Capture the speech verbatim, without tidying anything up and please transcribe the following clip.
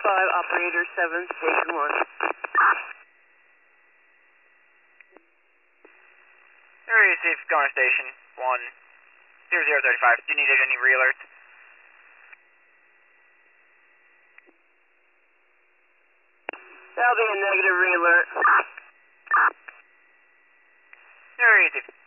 five, operator seven, station one. Area safe, going to station one, zero zero thirty-five. Do you need any re-alerts? That'll be a negative re-alert. Area safe.